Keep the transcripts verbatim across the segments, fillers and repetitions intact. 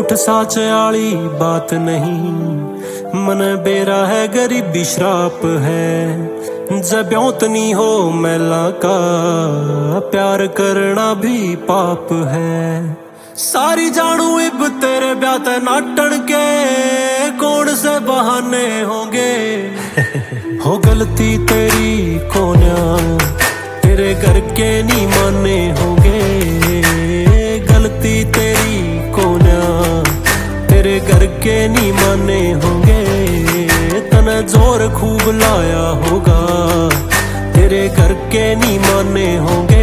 झूठ साच आली बात नहीं, मन बेरा है गरीबी श्राप है। जब ब्योत नहीं हो मैला का, प्यार करना भी पाप है। सारी जानू इब तेरे ब्याह ते नाटन के, कौन से बहाने होंगे। हो गलती तेरी कोन्या, तेरे घर के नहीं माने होंगे। गलती तेरी कोन्या, तेरे घर के नहीं माने होंगे। तने जोर खूब लाया होगा, तेरे घर के नहीं माने होंगे।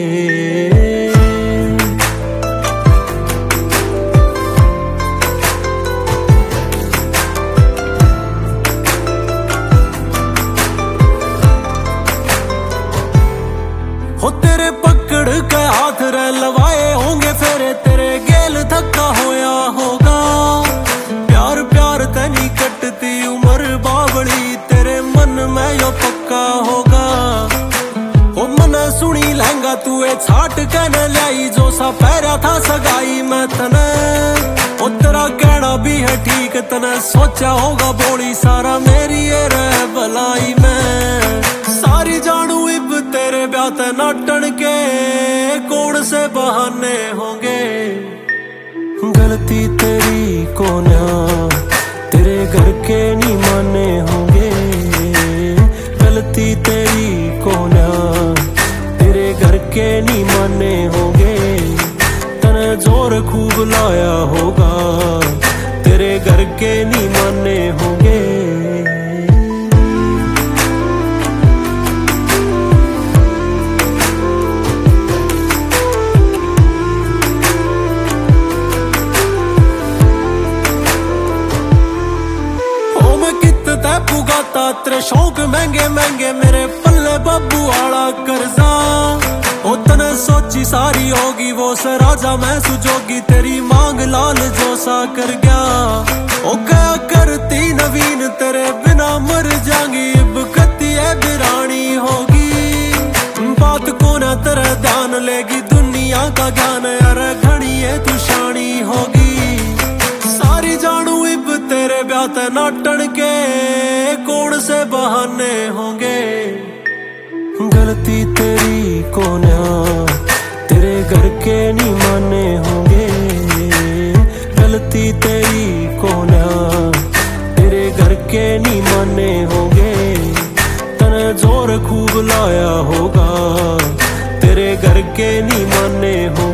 हो तेरे पकड़ के हाथ रे लवाए होंगे फेरे, तेरे गेल धक्का होया होगा। प्यार प्यार तनी कटती उम्र बावड़ी, तेरे मन में यो पक्का होगा। ओ मन सुनी लहंगा तुए छाट के न लाई, जो सा पैरा था सगाई में तने। ओ तेरा कहना भी है ठीक, तने सोचा होगा बोली सारा मेरी ये रह भलाई में। सारी जानू इब तेरे ब्याह ते नाटन के, कौन से बहाने होंगे। गलती तेरी कोन्या, तेरे घर के नहीं माने होंगे। गलती तेरी कोन्या, तेरे घर के नहीं माने होंगे। तने जोर खूब लाया होगा, तेरे घर के नहीं माने होंगे। पुगाता तेरे शौक महंगे महंगे, मेरे पल्ले बब्बू आला कर्जा। ओ तने सोची सारी होगी, वो से राजा मैं सुजोगी। तेरी मांग लाल जो सा कर गया। ओ क्या करती नवीन, तेरे बिना मर जाऊंगी। अब कती है बिरानी होगी, बात को ना तेरा ध्यान लेगी। दुनिया का ज्ञान अरे घनी है तू शानी होगी। सारी जानू इब तेरे ब्याह ते नाटन के, कौन से बहाने होंगे। गलती तेरी कोन्या, तेरे घर के नहीं माने होंगे। गलती तेरी कोन्या, तेरे घर के नहीं माने होंगे। तने जोर खूब लाया होगा, तेरे घर के नहीं माने होंगे।